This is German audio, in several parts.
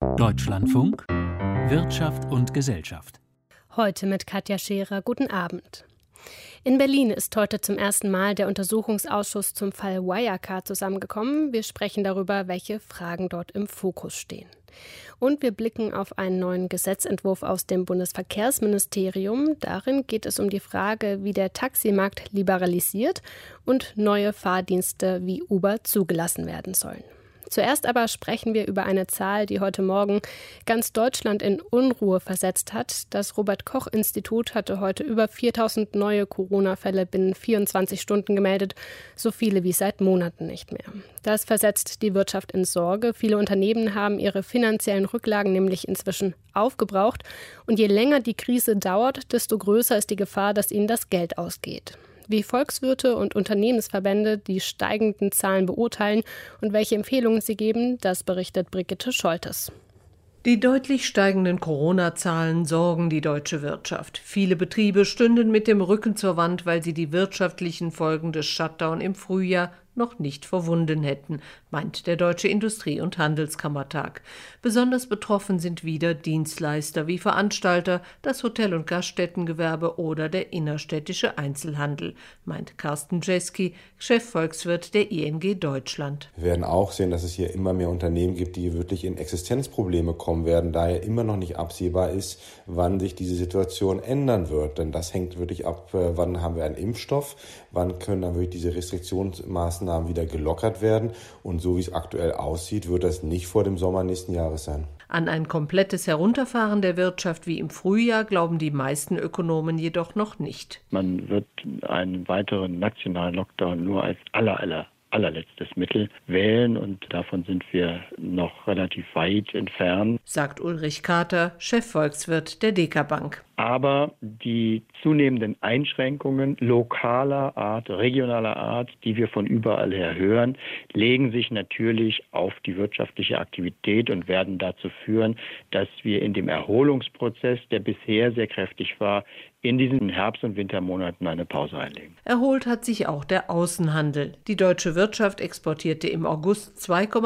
Deutschlandfunk Wirtschaft und Gesellschaft. Heute mit Katja Scherer. Guten Abend. In Berlin ist heute zum ersten Mal der Untersuchungsausschuss zum Fall Wirecard zusammengekommen. Wir sprechen darüber, welche Fragen dort im Fokus stehen. Und wir blicken auf einen neuen Gesetzentwurf aus dem Bundesverkehrsministerium. Darin geht es um die Frage, wie der Taximarkt liberalisiert und neue Fahrdienste wie Uber zugelassen werden sollen. Zuerst aber sprechen wir über eine Zahl, die heute Morgen ganz Deutschland in Unruhe versetzt hat. Das Robert-Koch-Institut hatte heute über 4.000 neue Corona-Fälle binnen 24 Stunden gemeldet, so viele wie seit Monaten nicht mehr. Das versetzt die Wirtschaft in Sorge. Viele Unternehmen haben ihre finanziellen Rücklagen nämlich inzwischen aufgebraucht. Und je länger die Krise dauert, desto größer ist die Gefahr, dass ihnen das Geld ausgeht. Wie Volkswirte und Unternehmensverbände die steigenden Zahlen beurteilen und welche Empfehlungen sie geben, das berichtet Brigitte Scholtes. Die deutlich steigenden Corona-Zahlen sorgen die deutsche Wirtschaft. Viele Betriebe stünden mit dem Rücken zur Wand, weil sie die wirtschaftlichen Folgen des Shutdown im Frühjahr noch nicht verwunden hätten, meint der Deutsche Industrie- und Handelskammertag. Besonders betroffen sind wieder Dienstleister wie Veranstalter, das Hotel- und Gaststättengewerbe oder der innerstädtische Einzelhandel, meint Carsten Jeski, Chefvolkswirt der ING Deutschland. Wir werden auch sehen, dass es hier immer mehr Unternehmen gibt, die wirklich in Existenzprobleme kommen werden, da ja immer noch nicht absehbar ist, wann sich diese Situation ändern wird. Denn das hängt wirklich ab, wann haben wir einen Impfstoff, wann können dann wirklich diese Restriktionsmaßnahmen wieder gelockert werden. Und so wie es aktuell aussieht, wird das nicht vor dem Sommer nächsten Jahres sein. An ein komplettes Herunterfahren der Wirtschaft wie im Frühjahr glauben die meisten Ökonomen jedoch noch nicht. Man wird einen weiteren nationalen Lockdown nur als allerletztes Mittel wählen und davon sind wir noch relativ weit entfernt, sagt Ulrich Kater, Chefvolkswirt der DK Bank. Aber die zunehmenden Einschränkungen lokaler Art, regionaler Art, die wir von überall her hören, legen sich natürlich auf die wirtschaftliche Aktivität und werden dazu führen, dass wir in dem Erholungsprozess, der bisher sehr kräftig war, in diesen Herbst- und Wintermonaten eine Pause einlegen. Erholt hat sich auch der Außenhandel. Die deutsche Wirtschaft exportierte im August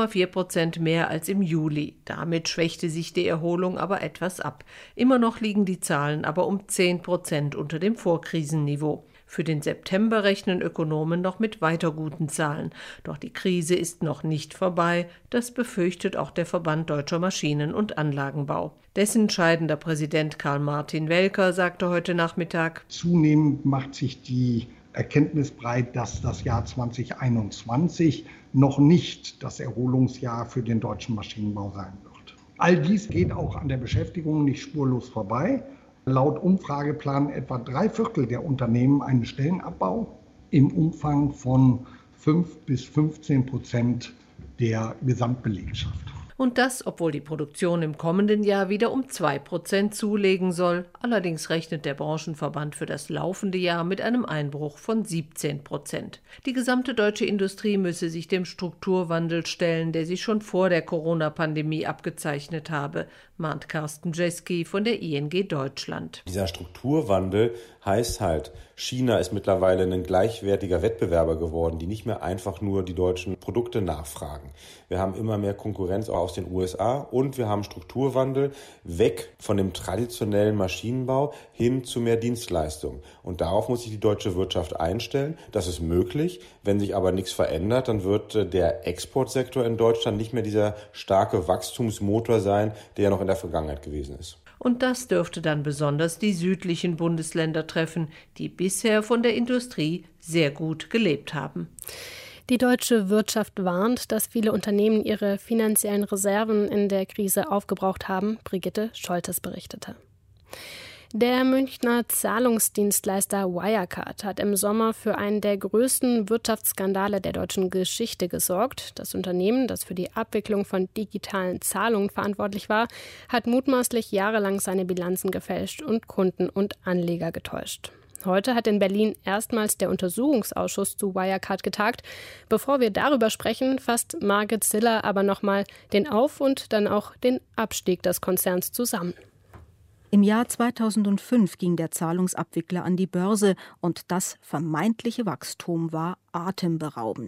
2,4% mehr als im Juli. Damit schwächte sich die Erholung aber etwas ab. Immer noch liegen die Zahlen aber um 10% unter dem Vorkrisenniveau. Für den September rechnen Ökonomen noch mit weiter guten Zahlen. Doch die Krise ist noch nicht vorbei. Das befürchtet auch der Verband Deutscher Maschinen- und Anlagenbau. Dessen entscheidender Präsident Karl-Martin Welker sagte heute Nachmittag: Zunehmend macht sich die Erkenntnis breit, dass das Jahr 2021 noch nicht das Erholungsjahr für den deutschen Maschinenbau sein wird. All dies geht auch an der Beschäftigung nicht spurlos vorbei. Laut Umfrage planen etwa 3/4 der Unternehmen einen Stellenabbau im Umfang von 5-15% der Gesamtbelegschaft. Und das, obwohl die Produktion im kommenden Jahr wieder um 2% zulegen soll. Allerdings rechnet der Branchenverband für das laufende Jahr mit einem Einbruch von 17%. Die gesamte deutsche Industrie müsse sich dem Strukturwandel stellen, der sich schon vor der Corona-Pandemie abgezeichnet habe, mahnt Carsten Jeski von der ING Deutschland. Dieser Strukturwandel heißt halt, China ist mittlerweile ein gleichwertiger Wettbewerber geworden, die nicht mehr einfach nur die deutschen Produkte nachfragen. Wir haben immer mehr Konkurrenz auch aus den USA und wir haben Strukturwandel weg von dem traditionellen Maschinenbau hin zu mehr Dienstleistungen. Und darauf muss sich die deutsche Wirtschaft einstellen. Das ist möglich. Wenn sich aber nichts verändert, dann wird der Exportsektor in Deutschland nicht mehr dieser starke Wachstumsmotor sein, der ja noch in der Vergangenheit gewesen ist. Und das dürfte dann besonders die südlichen Bundesländer treffen, die bisher von der Industrie sehr gut gelebt haben. Die deutsche Wirtschaft warnt, dass viele Unternehmen ihre finanziellen Reserven in der Krise aufgebraucht haben, Brigitte Scholtes berichtete. Der Münchner Zahlungsdienstleister Wirecard hat im Sommer für einen der größten Wirtschaftsskandale der deutschen Geschichte gesorgt. Das Unternehmen, das für die Abwicklung von digitalen Zahlungen verantwortlich war, hat mutmaßlich jahrelang seine Bilanzen gefälscht und Kunden und Anleger getäuscht. Heute hat in Berlin erstmals der Untersuchungsausschuss zu Wirecard getagt. Bevor wir darüber sprechen, fasst Margit Ziller aber nochmal den Auf- und dann auch den Abstieg des Konzerns zusammen. Im Jahr 2005 ging der Zahlungsabwickler an die Börse und das vermeintliche Wachstum war atemberaubend.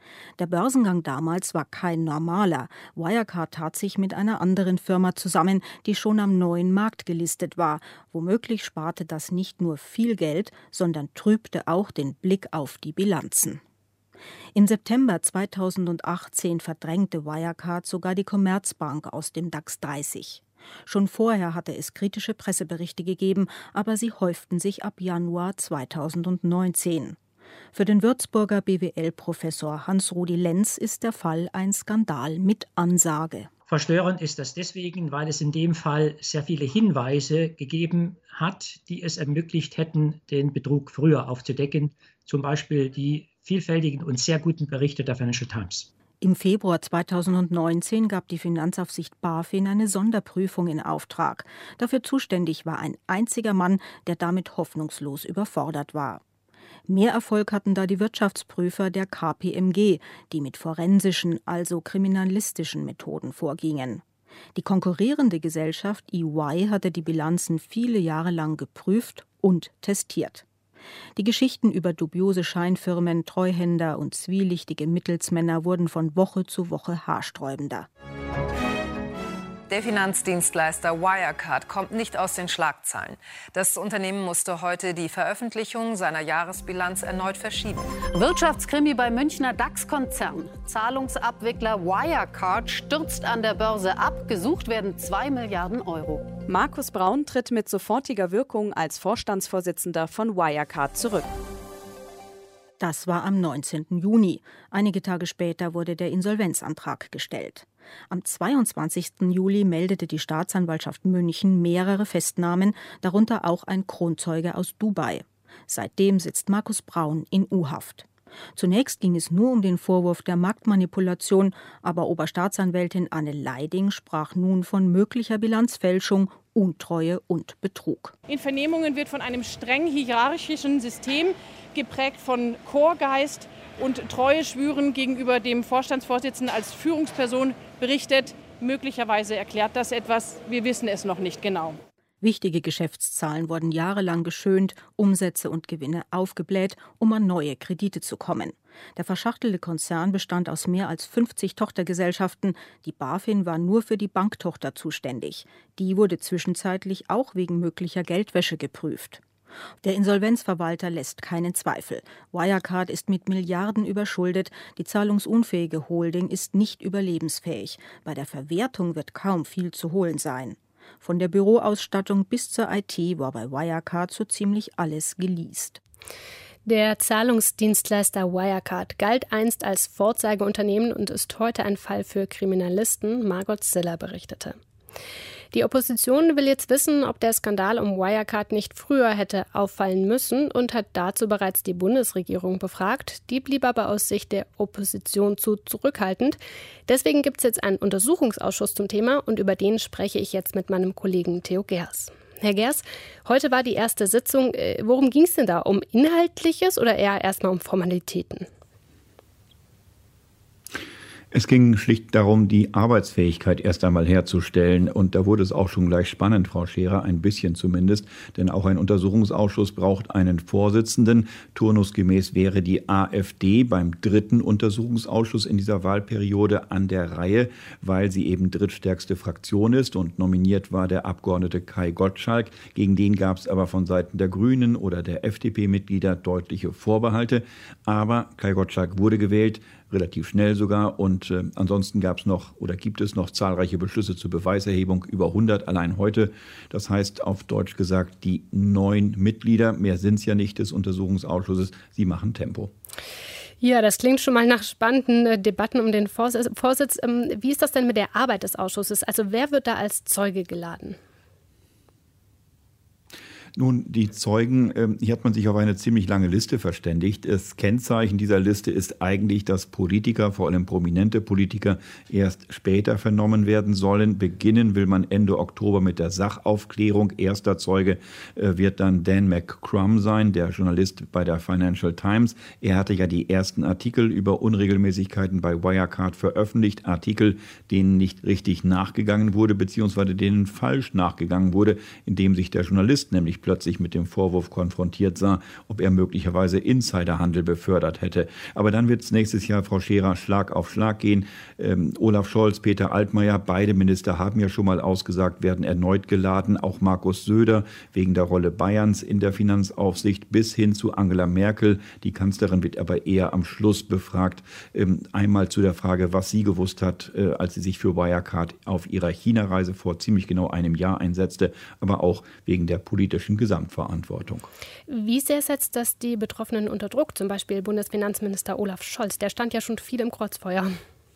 Der Börsengang damals war kein normaler. Wirecard tat sich mit einer anderen Firma zusammen, die schon am neuen Markt gelistet war. Womöglich sparte das nicht nur viel Geld, sondern trübte auch den Blick auf die Bilanzen. Im September 2018 verdrängte Wirecard sogar die Commerzbank aus dem DAX 30. Schon vorher hatte es kritische Presseberichte gegeben, aber sie häuften sich ab Januar 2019. Für den Würzburger BWL-Professor Hans-Rudi Lenz ist der Fall ein Skandal mit Ansage. Verstörend ist das deswegen, weil es in dem Fall sehr viele Hinweise gegeben hat, die es ermöglicht hätten, den Betrug früher aufzudecken. Zum Beispiel die vielfältigen und sehr guten Berichte der Financial Times. Im Februar 2019 gab die Finanzaufsicht BaFin eine Sonderprüfung in Auftrag. Dafür zuständig war ein einziger Mann, der damit hoffnungslos überfordert war. Mehr Erfolg hatten da die Wirtschaftsprüfer der KPMG, die mit forensischen, also kriminalistischen Methoden vorgingen. Die konkurrierende Gesellschaft EY hatte die Bilanzen viele Jahre lang geprüft und testiert. Die Geschichten über dubiose Scheinfirmen, Treuhänder und zwielichtige Mittelsmänner wurden von Woche zu Woche haarsträubender. Der Finanzdienstleister Wirecard kommt nicht aus den Schlagzeilen. Das Unternehmen musste heute die Veröffentlichung seiner Jahresbilanz erneut verschieben. Wirtschaftskrimi bei Münchner DAX-Konzern. Zahlungsabwickler Wirecard stürzt an der Börse ab. Gesucht werden 2 Milliarden Euro. Markus Braun tritt mit sofortiger Wirkung als Vorstandsvorsitzender von Wirecard zurück. Das war am 19. Juni. Einige Tage später wurde der Insolvenzantrag gestellt. Am 22. Juli meldete die Staatsanwaltschaft München mehrere Festnahmen, darunter auch ein Kronzeuge aus Dubai. Seitdem sitzt Markus Braun in U-Haft. Zunächst ging es nur um den Vorwurf der Marktmanipulation, aber Oberstaatsanwältin Anne Leiding sprach nun von möglicher Bilanzfälschung, Untreue und Betrug. In Vernehmungen wird von einem streng hierarchischen System geprägt von Chorgeist und Treueschwüren gegenüber dem Vorstandsvorsitzenden als Führungsperson berichtet. Möglicherweise erklärt das etwas, wir wissen es noch nicht genau. Wichtige Geschäftszahlen wurden jahrelang geschönt, Umsätze und Gewinne aufgebläht, um an neue Kredite zu kommen. Der verschachtelte Konzern bestand aus mehr als 50 Tochtergesellschaften. Die BaFin war nur für die Banktochter zuständig. Die wurde zwischenzeitlich auch wegen möglicher Geldwäsche geprüft. Der Insolvenzverwalter lässt keinen Zweifel. Wirecard ist mit Milliarden überschuldet. Die zahlungsunfähige Holding ist nicht überlebensfähig. Bei der Verwertung wird kaum viel zu holen sein. Von der Büroausstattung bis zur IT war bei Wirecard so ziemlich alles geleast. Der Zahlungsdienstleister Wirecard galt einst als Vorzeigeunternehmen und ist heute ein Fall für Kriminalisten, Margot Ziller berichtete. Die Opposition will jetzt wissen, ob der Skandal um Wirecard nicht früher hätte auffallen müssen und hat dazu bereits die Bundesregierung befragt. Die blieb aber aus Sicht der Opposition zu zurückhaltend. Deswegen gibt es jetzt einen Untersuchungsausschuss zum Thema und über den spreche ich jetzt mit meinem Kollegen Theo Gers. Herr Gers, heute war die erste Sitzung. Worum ging es denn da? Um Inhaltliches oder eher erstmal um Formalitäten? Es ging schlicht darum, die Arbeitsfähigkeit erst einmal herzustellen. Und da wurde es auch schon gleich spannend, Frau Scherer, ein bisschen zumindest. Denn auch ein Untersuchungsausschuss braucht einen Vorsitzenden. Turnusgemäß wäre die AfD beim dritten Untersuchungsausschuss in dieser Wahlperiode an der Reihe, weil sie eben drittstärkste Fraktion ist. Und nominiert war der Abgeordnete Kai Gottschalk. Gegen den gab es aber von Seiten der Grünen oder der FDP-Mitglieder deutliche Vorbehalte. Aber Kai Gottschalk wurde gewählt, relativ schnell sogar. Und ansonsten gibt es noch zahlreiche Beschlüsse zur Beweiserhebung, über 100 allein heute. Das heißt auf Deutsch gesagt, die 9 Mitglieder, mehr sind es ja nicht, des Untersuchungsausschusses, sie machen Tempo. Ja, das klingt schon mal nach spannenden Debatten um den Vorsitz. Wie ist das denn mit der Arbeit des Ausschusses? Also wer wird da als Zeuge geladen? Nun, die Zeugen, hier hat man sich auf eine ziemlich lange Liste verständigt. Das Kennzeichen dieser Liste ist eigentlich, dass Politiker, vor allem prominente Politiker, erst später vernommen werden sollen. Beginnen will man Ende Oktober mit der Sachaufklärung. Erster Zeuge wird dann Dan McCrum sein, der Journalist bei der Financial Times. Er hatte ja die ersten Artikel über Unregelmäßigkeiten bei Wirecard veröffentlicht. Artikel, denen nicht richtig nachgegangen wurde, beziehungsweise denen falsch nachgegangen wurde, indem sich der Journalist nämlich plötzlich mit dem Vorwurf konfrontiert sah, ob er möglicherweise Insiderhandel befördert hätte. Aber dann wird es nächstes Jahr, Frau Scherer, Schlag auf Schlag gehen. Olaf Scholz, Peter Altmaier, beide Minister haben ja schon mal ausgesagt, werden erneut geladen. Auch Markus Söder wegen der Rolle Bayerns in der Finanzaufsicht bis hin zu Angela Merkel. Die Kanzlerin wird aber eher am Schluss befragt. Einmal zu der Frage, was sie gewusst hat, als sie sich für Wirecard auf ihrer China-Reise vor ziemlich genau einem Jahr einsetzte, aber auch wegen der politischen Gesamtverantwortung. Wie sehr setzt das die Betroffenen unter Druck? Zum Beispiel Bundesfinanzminister Olaf Scholz, der stand ja schon viel im Kreuzfeuer.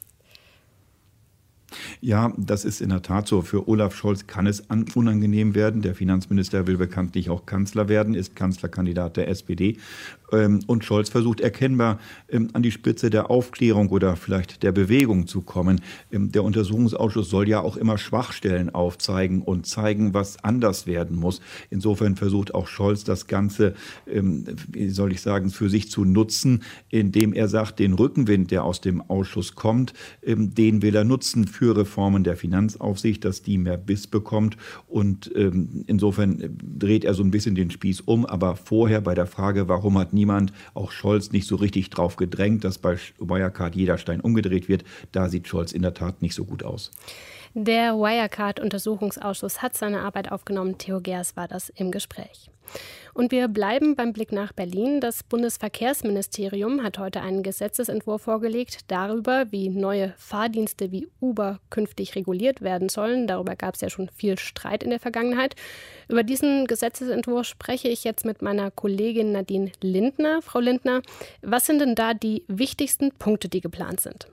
Ja, das ist in der Tat so. Für Olaf Scholz kann es unangenehm werden. Der Finanzminister will bekanntlich auch Kanzler werden, ist Kanzlerkandidat der SPD. Und Scholz versucht erkennbar an die Spitze der Aufklärung oder vielleicht der Bewegung zu kommen. Der Untersuchungsausschuss soll ja auch immer Schwachstellen aufzeigen und zeigen, was anders werden muss. Insofern versucht auch Scholz das Ganze, wie soll ich sagen, für sich zu nutzen, indem er sagt, den Rückenwind, der aus dem Ausschuss kommt, den will er nutzen für Reformen der Finanzaufsicht, dass die mehr Biss bekommt. Und insofern dreht er so ein bisschen den Spieß um. Aber vorher bei der Frage, warum hat niemand, auch Scholz, nicht so richtig drauf gedrängt, dass bei Wirecard jeder Stein umgedreht wird, da sieht Scholz in der Tat nicht so gut aus. Der Wirecard-Untersuchungsausschuss hat seine Arbeit aufgenommen. Theo Gers war das im Gespräch. Und wir bleiben beim Blick nach Berlin. Das Bundesverkehrsministerium hat heute einen Gesetzesentwurf vorgelegt darüber, wie neue Fahrdienste wie Uber künftig reguliert werden sollen. Darüber gab es ja schon viel Streit in der Vergangenheit. Über diesen Gesetzesentwurf spreche ich jetzt mit meiner Kollegin Nadine Lindner. Frau Lindner, was sind denn da die wichtigsten Punkte, die geplant sind?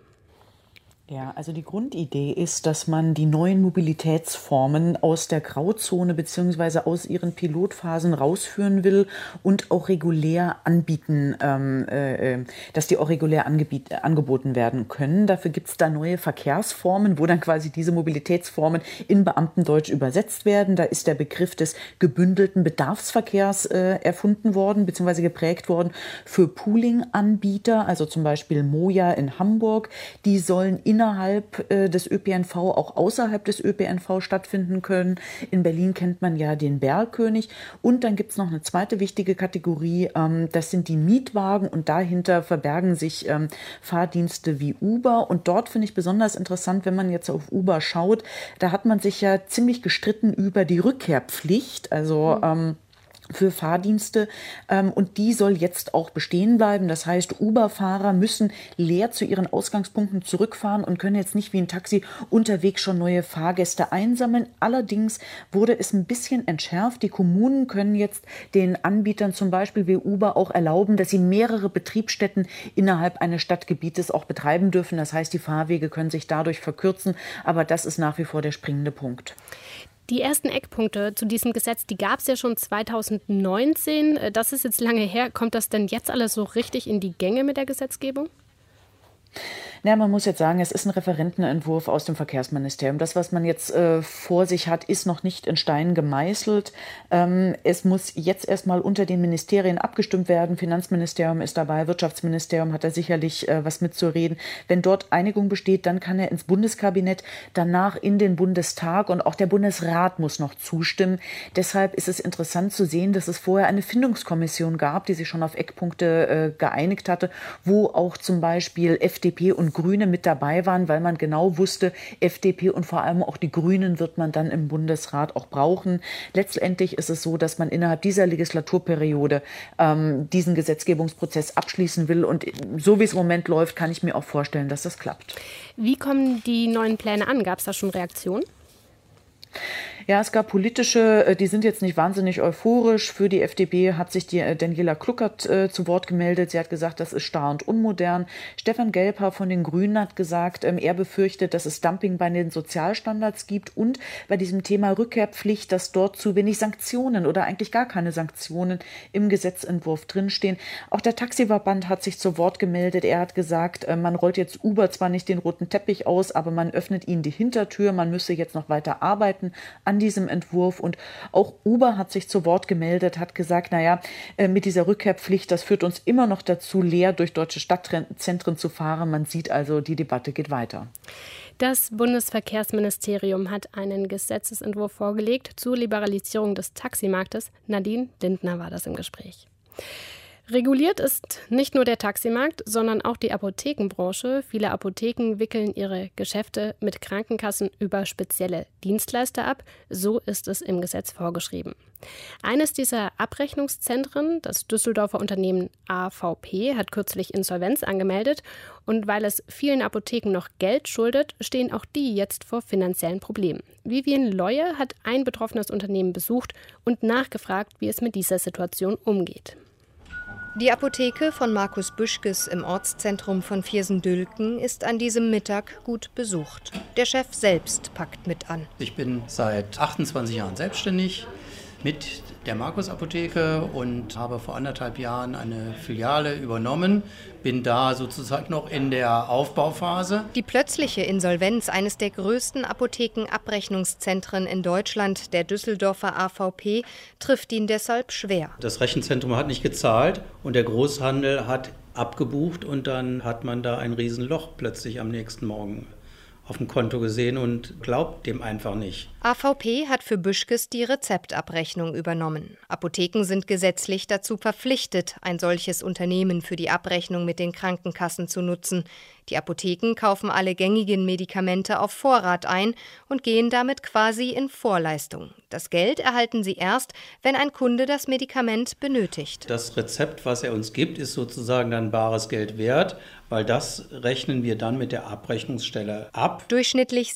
Ja, also die Grundidee ist, dass man die neuen Mobilitätsformen aus der Grauzone bzw. aus ihren Pilotphasen rausführen will und auch regulär anbieten, dass die auch regulär angeboten werden können. Dafür gibt es da neue Verkehrsformen, wo dann quasi diese Mobilitätsformen in Beamtendeutsch übersetzt werden. Da ist der Begriff des gebündelten Bedarfsverkehrs erfunden worden bzw. geprägt worden für Pooling-Anbieter, also zum Beispiel Moja in Hamburg. Die sollen innerhalb des ÖPNV, auch außerhalb des ÖPNV stattfinden können. In Berlin kennt man ja den Bergkönig. Und dann gibt es noch eine zweite wichtige Kategorie, das sind die Mietwagen und dahinter verbergen sich Fahrdienste wie Uber. Und dort finde ich besonders interessant, wenn man jetzt auf Uber schaut, da hat man sich ja ziemlich gestritten über die Rückkehrpflicht, also für Fahrdienste, und die soll jetzt auch bestehen bleiben. Das heißt, Uber-Fahrer müssen leer zu ihren Ausgangspunkten zurückfahren und können jetzt nicht wie ein Taxi unterwegs schon neue Fahrgäste einsammeln. Allerdings wurde es ein bisschen entschärft. Die Kommunen können jetzt den Anbietern zum Beispiel wie Uber auch erlauben, dass sie mehrere Betriebsstätten innerhalb eines Stadtgebietes auch betreiben dürfen. Das heißt, die Fahrwege können sich dadurch verkürzen. Aber das ist nach wie vor der springende Punkt. Die ersten Eckpunkte zu diesem Gesetz, die gab es ja schon 2019. Das ist jetzt lange her. Kommt das denn jetzt alles so richtig in die Gänge mit der Gesetzgebung? Ja, man muss jetzt sagen, es ist ein Referentenentwurf aus dem Verkehrsministerium. Das, was man jetzt vor sich hat, ist noch nicht in Stein gemeißelt. Es muss jetzt erstmal unter den Ministerien abgestimmt werden. Finanzministerium ist dabei, Wirtschaftsministerium hat da sicherlich was mitzureden. Wenn dort Einigung besteht, dann kann er ins Bundeskabinett, danach in den Bundestag und auch der Bundesrat muss noch zustimmen. Deshalb ist es interessant zu sehen, dass es vorher eine Findungskommission gab, die sich schon auf Eckpunkte geeinigt hatte, wo auch zum Beispiel FDP und Grüne mit dabei waren, weil man genau wusste, FDP und vor allem auch die Grünen wird man dann im Bundesrat auch brauchen. Letztendlich ist es so, dass man innerhalb dieser Legislaturperiode diesen Gesetzgebungsprozess abschließen will. Und so wie es im Moment läuft, kann ich mir auch vorstellen, dass das klappt. Wie kommen die neuen Pläne an? Gab es da schon Reaktionen? Ja, es gab politische, die sind jetzt nicht wahnsinnig euphorisch. Für die FDP hat sich die Daniela Kluckert zu Wort gemeldet. Sie hat gesagt, das ist starr und unmodern. Stefan Gelper von den Grünen hat gesagt, er befürchtet, dass es Dumping bei den Sozialstandards gibt und bei diesem Thema Rückkehrpflicht, dass dort zu wenig Sanktionen oder eigentlich gar keine Sanktionen im Gesetzentwurf drinstehen. Auch der Taxiverband hat sich zu Wort gemeldet. Er hat gesagt, man rollt jetzt Uber zwar nicht den roten Teppich aus, aber man öffnet ihnen die Hintertür. Man müsse jetzt noch weiter arbeiten an an diesem Entwurf. Und auch Uber hat sich zu Wort gemeldet, hat gesagt, mit dieser Rückkehrpflicht, das führt uns immer noch dazu, leer durch deutsche Stadtzentren zu fahren. Man sieht also, die Debatte geht weiter. Das Bundesverkehrsministerium hat einen Gesetzesentwurf vorgelegt zur Liberalisierung des Taximarktes. Nadine Lindner war das im Gespräch. Reguliert ist nicht nur der Taximarkt, sondern auch die Apothekenbranche. Viele Apotheken wickeln ihre Geschäfte mit Krankenkassen über spezielle Dienstleister ab. So ist es im Gesetz vorgeschrieben. Eines dieser Abrechnungszentren, das Düsseldorfer Unternehmen AVP, hat kürzlich Insolvenz angemeldet. Und weil es vielen Apotheken noch Geld schuldet, stehen auch die jetzt vor finanziellen Problemen. Vivian Leue hat ein betroffenes Unternehmen besucht und nachgefragt, wie es mit dieser Situation umgeht. Die Apotheke von Markus Büschkes im Ortszentrum von Viersen-Dülken ist an diesem Mittag gut besucht. Der Chef selbst packt mit an. Ich bin seit 28 Jahren selbstständig mit der Markus Apotheke und habe vor 1,5 Jahren eine Filiale übernommen. Bin da sozusagen noch in der Aufbauphase. Die plötzliche Insolvenz eines der größten Apothekenabrechnungszentren in Deutschland, der Düsseldorfer AVP, trifft ihn deshalb schwer. Das Rechenzentrum hat nicht gezahlt und der Großhandel hat abgebucht und dann hat man da ein Riesenloch plötzlich am nächsten Morgen auf dem Konto gesehen und glaubt dem einfach nicht. AVP hat für Büschkes die Rezeptabrechnung übernommen. Apotheken sind gesetzlich dazu verpflichtet, ein solches Unternehmen für die Abrechnung mit den Krankenkassen zu nutzen. Die Apotheken kaufen alle gängigen Medikamente auf Vorrat ein und gehen damit quasi in Vorleistung. Das Geld erhalten sie erst, wenn ein Kunde das Medikament benötigt. Das Rezept, was er uns gibt, ist sozusagen dann bares Geld wert, weil das rechnen wir dann mit der Abrechnungsstelle ab. Durchschnittlich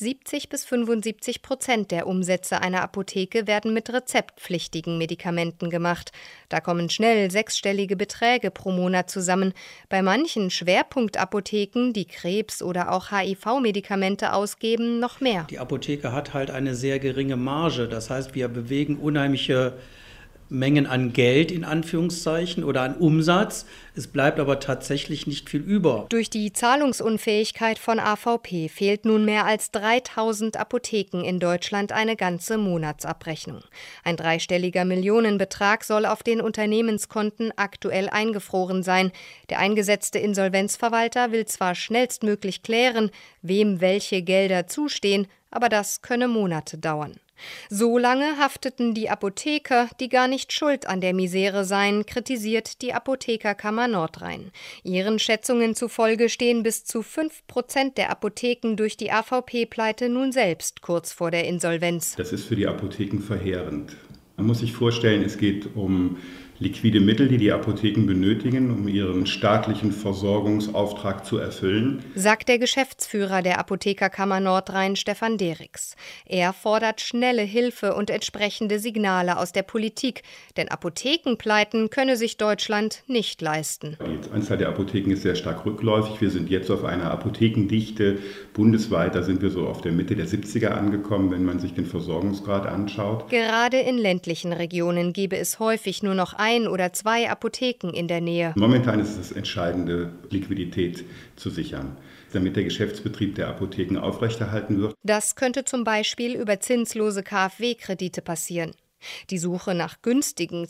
70-75% der Umsätze einer Apotheke werden mit rezeptpflichtigen Medikamenten gemacht. Da kommen schnell sechsstellige Beträge pro Monat zusammen. Bei manchen Schwerpunktapotheken, die Krebs- oder auch HIV-Medikamente ausgeben, noch mehr. Die Apotheke hat halt eine sehr geringe Marge. Das heißt, wir bewegen unheimliche Mengen an Geld in Anführungszeichen oder an Umsatz. Es bleibt aber tatsächlich nicht viel über. Durch die Zahlungsunfähigkeit von AVP fehlt nun mehr als 3000 Apotheken in Deutschland eine ganze Monatsabrechnung. Ein dreistelliger Millionenbetrag soll auf den Unternehmenskonten aktuell eingefroren sein. Der eingesetzte Insolvenzverwalter will zwar schnellstmöglich klären, wem welche Gelder zustehen, aber das könne Monate dauern. So lange hafteten die Apotheker, die gar nicht schuld an der Misere seien, kritisiert die Apothekerkammer Nordrhein. Ihren Schätzungen zufolge stehen bis zu 5% der Apotheken durch die AVP-Pleite nun selbst kurz vor der Insolvenz. Das ist für die Apotheken verheerend. Man muss sich vorstellen, es geht um liquide Mittel, die die Apotheken benötigen, um ihren staatlichen Versorgungsauftrag zu erfüllen, sagt der Geschäftsführer der Apothekerkammer Nordrhein, Stefan Derix. Er fordert schnelle Hilfe und entsprechende Signale aus der Politik, denn Apothekenpleiten könne sich Deutschland nicht leisten. Die Anzahl der Apotheken ist sehr stark rückläufig. Wir sind jetzt auf einer Apothekendichte bundesweit, da sind wir so auf der Mitte der 70er angekommen, wenn man sich den Versorgungsgrad anschaut. Gerade in ländlichen Regionen gebe es häufig nur noch 1 oder 2 Apotheken in der Nähe. Momentan ist es entscheidende, Liquidität zu sichern, damit der Geschäftsbetrieb der Apotheken aufrechterhalten wird. Das könnte zum Beispiel über zinslose KfW-Kredite passieren. Die Suche nach günstigen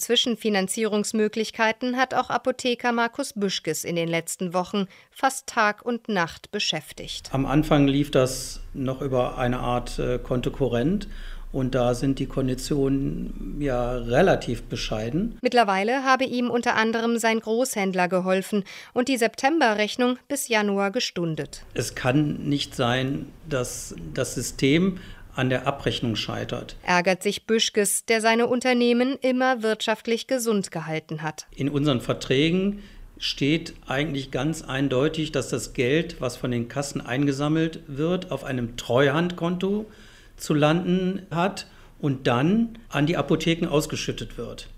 Zwischenfinanzierungsmöglichkeiten hat auch Apotheker Markus Büschkes in den letzten Wochen fast Tag und Nacht beschäftigt. Am Anfang lief das noch über eine Art Kontokorrent. Und da sind die Konditionen ja relativ bescheiden. Mittlerweile habe ihm unter anderem sein Großhändler geholfen und die Septemberrechnung bis Januar gestundet. Es kann nicht sein, dass das System an der Abrechnung scheitert. Ärgert sich Büschkes, der seine Unternehmen immer wirtschaftlich gesund gehalten hat. In unseren Verträgen steht eigentlich ganz eindeutig, dass das Geld, was von den Kassen eingesammelt wird, auf einem Treuhandkonto zu landen hat und dann an die Apotheken ausgeschüttet wird.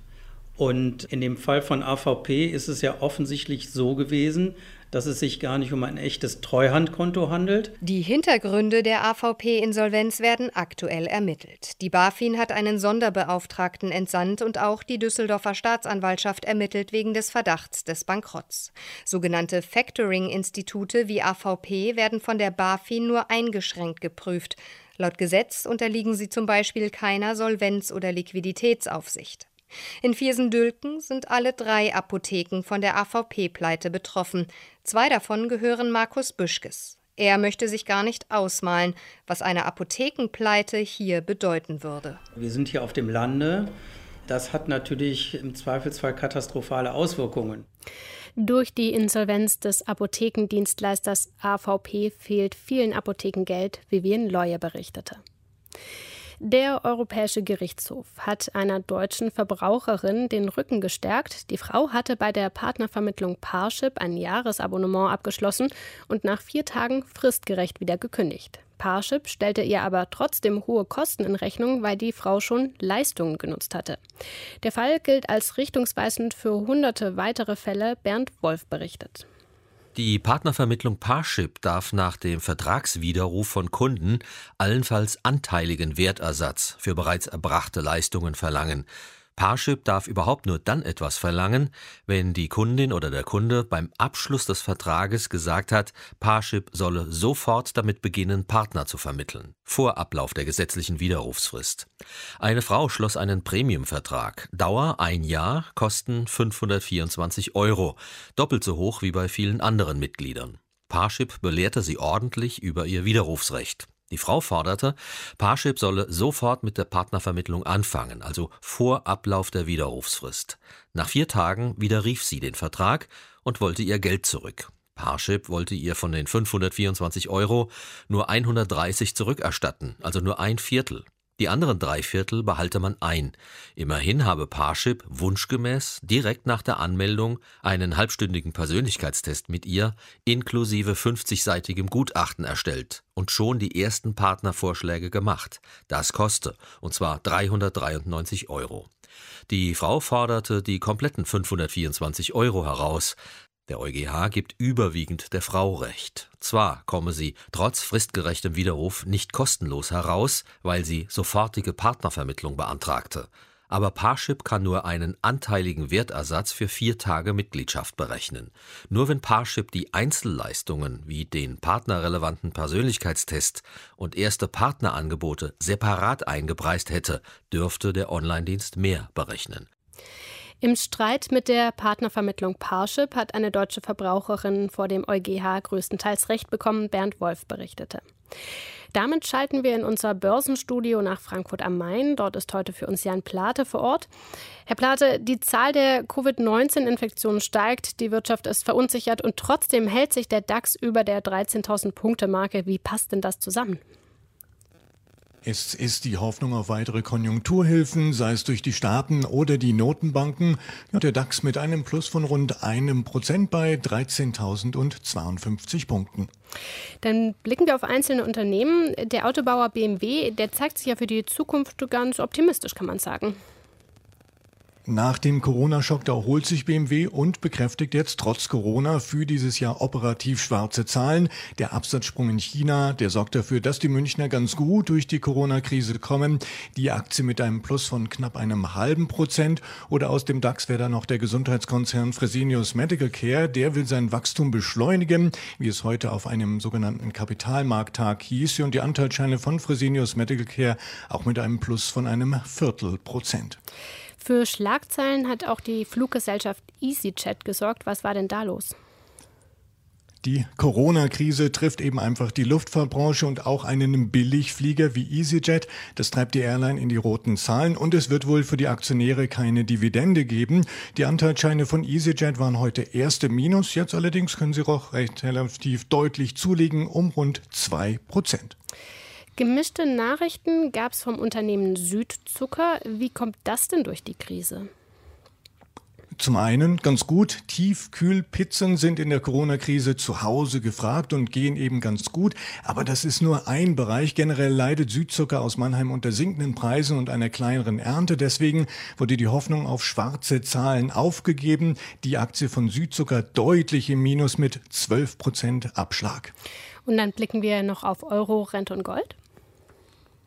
Und in dem Fall von AVP ist es ja offensichtlich so gewesen, dass es sich gar nicht um ein echtes Treuhandkonto handelt. Die Hintergründe der AVP-Insolvenz werden aktuell ermittelt. Die BaFin hat einen Sonderbeauftragten entsandt und auch die Düsseldorfer Staatsanwaltschaft ermittelt wegen des Verdachts des Bankrotts. Sogenannte Factoring-Institute wie AVP werden von der BaFin nur eingeschränkt geprüft. Laut Gesetz unterliegen sie zum Beispiel keiner Solvenz- oder Liquiditätsaufsicht. In Viersen-Dülken sind alle 3 Apotheken von der AVP-Pleite betroffen. 2 davon gehören Markus Büschkes. Er möchte sich gar nicht ausmalen, was eine Apothekenpleite hier bedeuten würde. Wir sind hier auf dem Lande. Das hat natürlich im Zweifelsfall katastrophale Auswirkungen. Durch die Insolvenz des Apothekendienstleisters AVP fehlt vielen Apotheken Geld, wie Vivian Leue berichtete. Der Europäische Gerichtshof hat einer deutschen Verbraucherin den Rücken gestärkt. Die Frau hatte bei der Partnervermittlung Parship ein Jahresabonnement abgeschlossen und nach 4 Tagen fristgerecht wieder gekündigt. Parship stellte ihr aber trotzdem hohe Kosten in Rechnung, weil die Frau schon Leistungen genutzt hatte. Der Fall gilt als richtungsweisend für hunderte weitere Fälle. Bernd Wolf berichtet. Die Partnervermittlung Parship darf nach dem Vertragswiderruf von Kunden allenfalls anteiligen Wertersatz für bereits erbrachte Leistungen verlangen. Parship darf überhaupt nur dann etwas verlangen, wenn die Kundin oder der Kunde beim Abschluss des Vertrages gesagt hat, Parship solle sofort damit beginnen, Partner zu vermitteln, vor Ablauf der gesetzlichen Widerrufsfrist. Eine Frau schloss einen Premiumvertrag, Dauer 1 Jahr, Kosten 524 €, doppelt so hoch wie bei vielen anderen Mitgliedern. Parship belehrte sie ordentlich über ihr Widerrufsrecht. Die Frau forderte, Parship solle sofort mit der Partnervermittlung anfangen, also vor Ablauf der Widerrufsfrist. Nach 4 Tagen widerrief sie den Vertrag und wollte ihr Geld zurück. Parship wollte ihr von den 524 € nur 130 zurückerstatten, also nur 1/4. Die anderen 3/4 behalte man ein. Immerhin habe Parship wunschgemäß direkt nach der Anmeldung einen halbstündigen Persönlichkeitstest mit ihr inklusive 50-seitigem Gutachten erstellt und schon die ersten Partnervorschläge gemacht. Das koste, und zwar 393 €. Die Frau forderte die kompletten 524 € heraus. Der EuGH gibt überwiegend der Frau Recht. Zwar komme sie trotz fristgerechtem Widerruf nicht kostenlos heraus, weil sie sofortige Partnervermittlung beantragte. Aber Parship kann nur einen anteiligen Wertersatz für 4 Tage Mitgliedschaft berechnen. Nur wenn Parship die Einzelleistungen wie den partnerrelevanten Persönlichkeitstest und erste Partnerangebote separat eingepreist hätte, dürfte der Online-Dienst mehr berechnen. Im Streit mit der Partnervermittlung Parship hat eine deutsche Verbraucherin vor dem EuGH größtenteils Recht bekommen, Bernd Wolf berichtete. Damit schalten wir in unser Börsenstudio nach Frankfurt am Main. Dort ist heute für uns Jan Plate vor Ort. Herr Plate, die Zahl der Covid-19-Infektionen steigt, die Wirtschaft ist verunsichert und trotzdem hält sich der DAX über der 13.000-Punkte-Marke. Wie passt denn das zusammen? Es ist die Hoffnung auf weitere Konjunkturhilfen, sei es durch die Staaten oder die Notenbanken. Ja, der DAX mit einem Plus von rund 1% bei 13.052 Punkten. Dann blicken wir auf einzelne Unternehmen. Der Autobauer BMW, der zeigt sich ja für die Zukunft ganz optimistisch, kann man sagen. Nach dem Corona-Schock, da erholt sich BMW und bekräftigt jetzt trotz Corona für dieses Jahr operativ schwarze Zahlen. Der Absatzsprung in China, der sorgt dafür, dass die Münchner ganz gut durch die Corona-Krise kommen. Die Aktie mit einem Plus von knapp 0,5%. Oder aus dem DAX wäre da noch der Gesundheitskonzern Fresenius Medical Care. Der will sein Wachstum beschleunigen, wie es heute auf einem sogenannten Kapitalmarkttag hieß. Und die Anteilsscheine von Fresenius Medical Care auch mit einem Plus von 0,25%. Für Schlagzeilen hat auch die Fluggesellschaft EasyJet gesorgt. Was war denn da los? Die Corona-Krise trifft eben einfach die Luftfahrtbranche und auch einen Billigflieger wie EasyJet. Das treibt die Airline in die roten Zahlen und es wird wohl für die Aktionäre keine Dividende geben. Die Anteilsscheine von EasyJet waren heute erste Minus. Jetzt allerdings können sie auch recht relativ deutlich zulegen, um rund 2%. Gemischte Nachrichten gab es vom Unternehmen Südzucker. Wie kommt das denn durch die Krise? Zum einen ganz gut, Tiefkühlpizzen sind in der Corona-Krise zu Hause gefragt und gehen eben ganz gut. Aber das ist nur ein Bereich. Generell leidet Südzucker aus Mannheim unter sinkenden Preisen und einer kleineren Ernte. Deswegen wurde die Hoffnung auf schwarze Zahlen aufgegeben. Die Aktie von Südzucker deutlich im Minus mit 12% Abschlag. Und dann blicken wir noch auf Euro, Rente und Gold.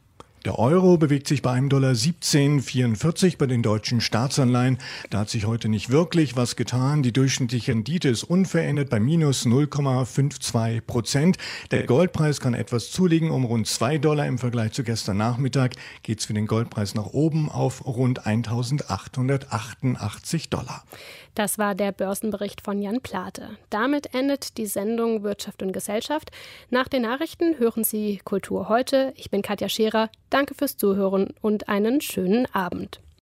Der Euro bewegt sich bei einem $17,44 bei den deutschen Staatsanleihen. Da hat sich heute nicht wirklich was getan. Die durchschnittliche Rendite ist unverändert bei minus 0,52%. Der Goldpreis kann etwas zulegen um rund $2 im Vergleich zu gestern Nachmittag. Geht es für den Goldpreis nach oben auf rund $1.888. Das war der Börsenbericht von Jan Plate. Damit endet die Sendung Wirtschaft und Gesellschaft. Nach den Nachrichten hören Sie Kultur heute. Ich bin Katja Scherer. Danke fürs Zuhören und einen schönen Abend.